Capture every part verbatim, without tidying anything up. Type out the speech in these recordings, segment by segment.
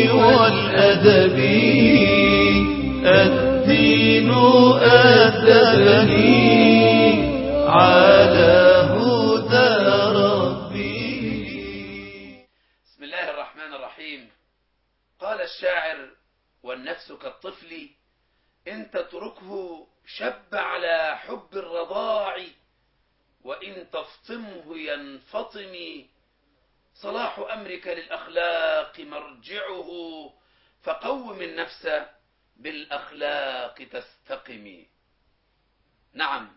والأدب الدين أدبني على هدى ربي. بسم الله الرحمن الرحيم. قال الشاعر: والنفس كالطفل إن تتركه شب على حب الرضاع، وإن تفطمه ينفطم. صلاح أمرك للأخلاق مرجعه، فقوم النفس بالأخلاق تستقم. نعم،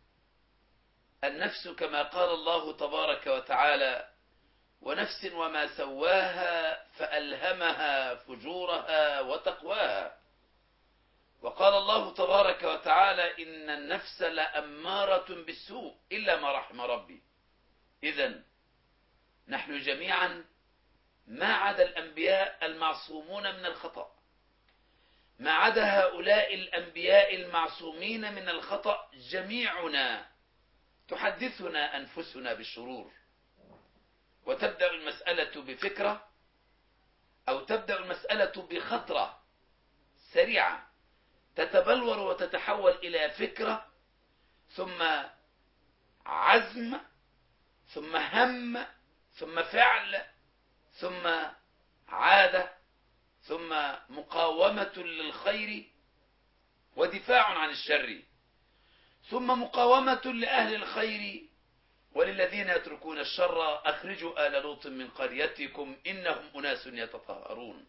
النفس كما قال الله تبارك وتعالى: ونفس وما سواها فألهمها فجورها وتقواها. وقال الله تبارك وتعالى: إن النفس لأمارة بالسوء إلا ما رحم ربي. إذن نحن جميعا ما عدا الأنبياء المعصومون من الخطأ، ما عدا هؤلاء الأنبياء المعصومين من الخطأ، جميعنا تحدثنا أنفسنا بالشرور، وتبدأ المسألة بفكرة أو تبدأ المسألة بخطرة سريعة تتبلور وتتحول إلى فكرة، ثم عزم، ثم هم، ثم فعل، ثم عادة، ثم مقاومة للخير ودفاع عن الشر، ثم مقاومة لأهل الخير وللذين يتركون الشر. أخرجوا آل لوط من قريتكم إنهم أناس يتطهرون.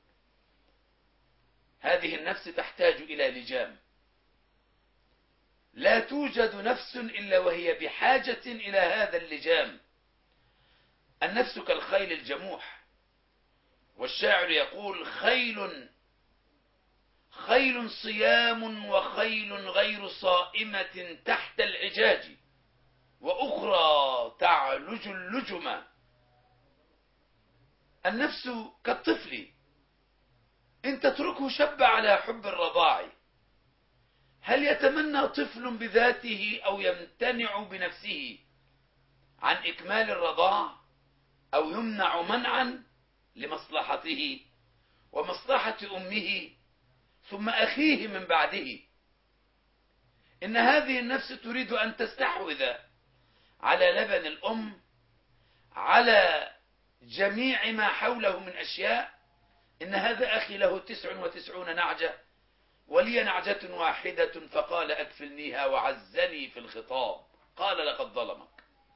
هذه النفس تحتاج إلى لجام. لا توجد نفس إلا وهي بحاجة إلى هذا اللجام. النفس كالخيل الجموح، والشاعر يقول: خيل خيل صيام وخيل غير صائمة تحت العجاج، وأخرى تعلج اللجم. النفس كالطفل إن تتركه شب على حب الرضاع. هل يتمنى طفل بذاته أو يمتنع بنفسه عن إكمال الرضاع، أو يمنع منعا لمصلحته ومصلحة أمه ثم أخيه من بعده؟ إن هذه النفس تريد أن تستحوذ على لبن الأم، على جميع ما حوله من أشياء. إن هذا أخي له تسع وتسعون نعجة ولي نعجة واحدة، فقال أكفلنيها وعزني في الخطاب. قال: لقد ظلمك.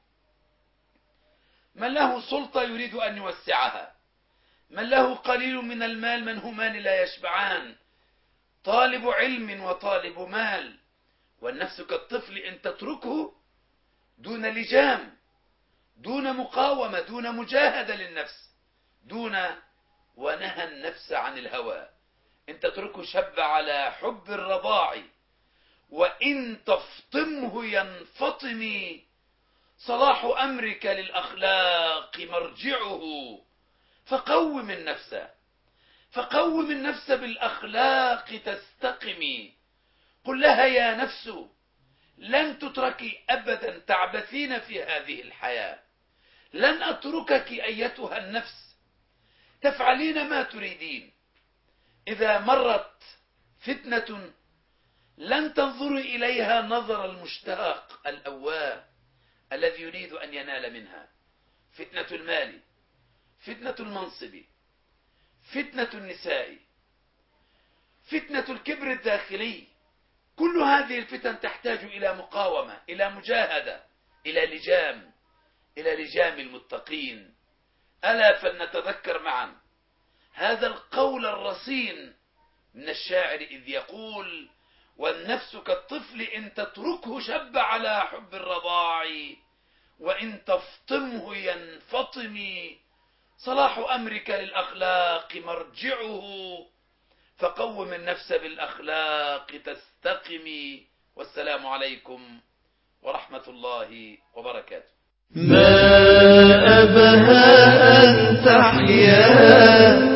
من له سلطة يريد أن يوسعها، من له قليل من المال منهمان لا يشبعان، طالب علم وطالب مال. والنفس كالطفل إن تتركه دون لجام، دون مقاومة، دون مجاهدة للنفس، دون ونهى النفس عن الهوى، إن تتركه شب على حب الرضاع، وإن تفطمه ينفطم. صلاح أمرك للأخلاق مرجعه، فقوم النفس فقوم النفس بالأخلاق تستقم. قل لها: يا نفس لن تتركي أبدا تعبثين في هذه الحياة، لن أتركك أيتها النفس، تفعلين ما تريدين. إذا مرت فتنة لن تنظري إليها نظر المشتاق الأواه الذي يريد أن ينال منها. فتنة المال، فتنة المنصب، فتنة النساء، فتنة الكبر الداخلي، كل هذه الفتن تحتاج إلى مقاومة، إلى مجاهدة، إلى لجام، إلى لجام المتقين. ألا فلنتذكر معا هذا القول الرصين من الشاعر إذ يقول: والنفس كالطفل إن تتركه شب على حب الرضاع، وإن تفطمه ينفطم. صلاح أمرك للأخلاق مرجعه، فقوم النفس بالأخلاق تستقم. والسلام عليكم ورحمة الله وبركاته. ما أبهى أن تحيا